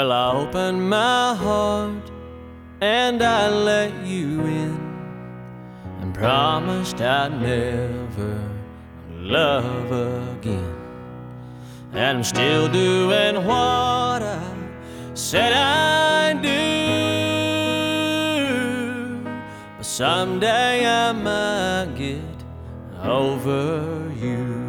Well, I opened my heart and I let you in, and promised I'd never love again. And I'm still doing what I said I'd do, but someday I might get over you.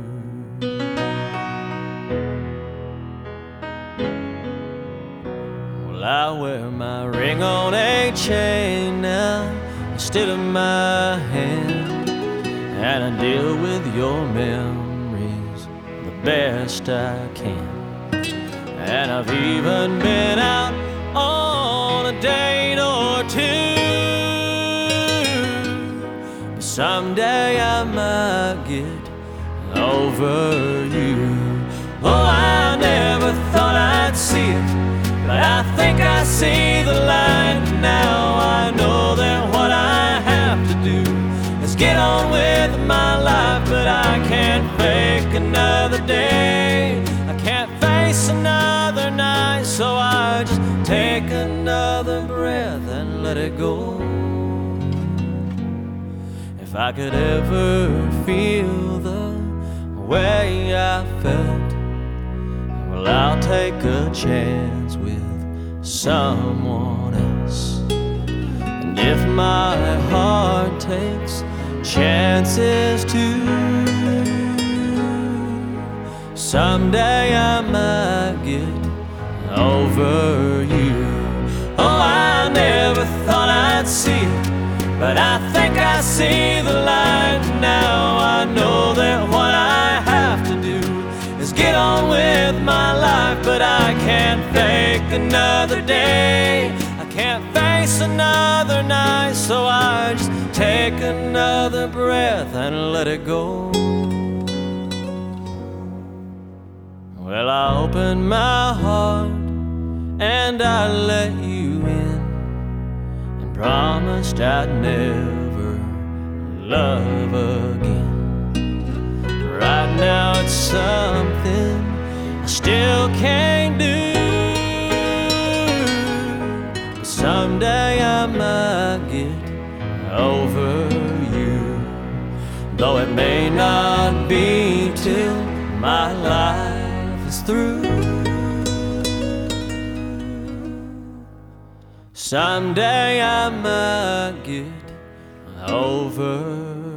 Well, I wear my ring on a chain now instead of my hand, and I deal with your memories the best I can. And I've even been out on a date or two, but someday I might get over you. Oh, I never thought I'd see it, but I think I see the light now. I know that what I have to do is get on with my life, but I can't fake another day. I can't face another night, so I just take another breath and let it go. If I could ever feel the way I felt, well, I'll take a chance with someone else. And if my heart takes chances too, someday I might get over you. Oh, I never thought I'd see it, but I think I see the light now. I know that what I have to do is get on with my life, but I can't fake another day. I can't face another night, so I just take another breath and let it go. Well, I opened my heart and I let you in, and promised I'd never love again. Right now it's something I still can't do, but someday I might get over you, though it may not be till my life is through. Someday I might get over